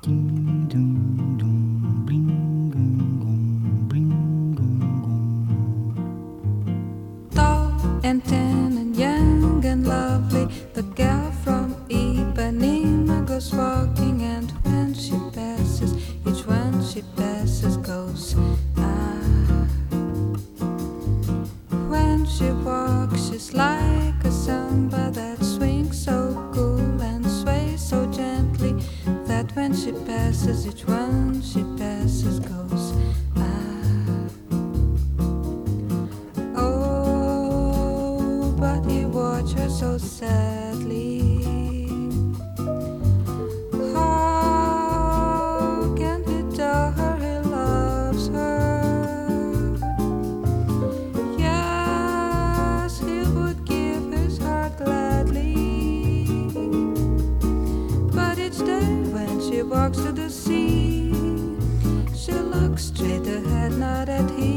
Ding dong dong, bling gong gong, bling gong gong. Tall and tan and young and lovely, the girl from Ipanema goes walking, and when she passes, each one she passes goes ah. When she walks, she's like a samba that swings so cool and sways so gently that when she passes, each one she passes goes ah. Oh, but he watched her so sadly. How can he tell her he loves her? Yes, he would give his heart gladly. But each day when she walks to the sea, she looks straight ahead, not at him.